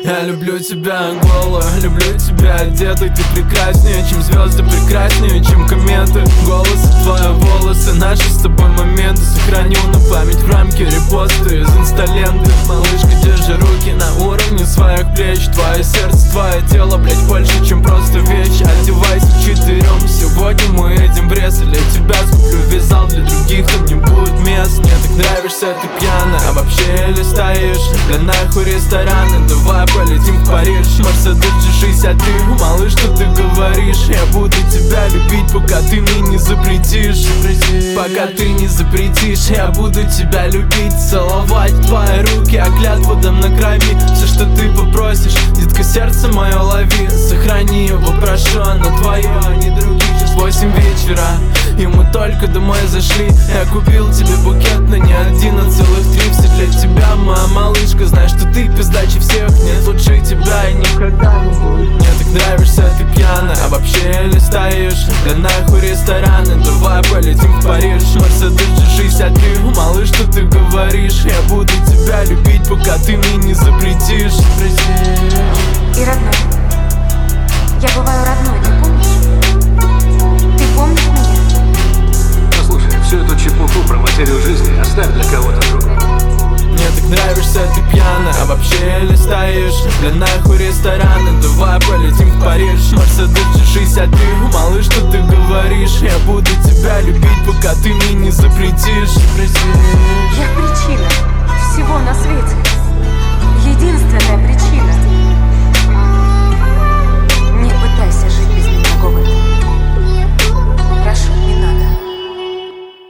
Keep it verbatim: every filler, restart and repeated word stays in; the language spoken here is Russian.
Я люблю тебя голую, люблю тебя одетый. Ты прекраснее, чем звезды, прекраснее, чем кометы. Голос, твои волосы, наши с тобой моменты. Сохраню на память в рамке репосты из инсталенты. Малышка, держи руки на уровне своих плеч. Твое сердце, твое тело, блять, больше, чем просто вещь. Одевайся к четырем, сегодня мы едем в рез. Для тебя скуплю вязал, для других там не будет мест. Мне так нравишься, ты пьяная, а вообще или стоишь? Да нахуй рестораны, давай полетим в Париж. Мерседес джи шестьдесят три, малыш, что ты говоришь? Я буду тебя любить, пока ты мне не запретишь. Пока ты не запретишь, я буду тебя любить. Целовать твои руки, а клятву дам на крови. Все, что ты попросишь, детка, сердце мое лови. Сохрани его, прошу, оно твое, а не других. Сейчас восемь вечера, и мы только домой зашли. Я купил тебе букет, но не один, а целых три. Все для тебя, моя малышка, знаешь, что ты пиздачи всех. Нет лучше тебя и никогда не будет. Мне так нравишься, ты пьяная, а вообще или стоишь? Да нахуй рестораны, давай полетим в Париж. Мерседес джи шестьдесят три, малыш, что ты говоришь? Я буду тебя любить, пока ты мне не запретишь. И родной, я бываю родной, ты помнишь? Ты помнишь меня? Послушай, всю эту чепуху про материю жизни оставь для кого-то другого. Мне так нравишься, ты пьяная, а вообще или стоишь? Да нахуй рестораны, давай полетим в Париж. Мерседес джи шестьдесят три, малыш, что ты говоришь? Я буду тебя любить, пока ты мне не запретишь. Я причина всего на свете.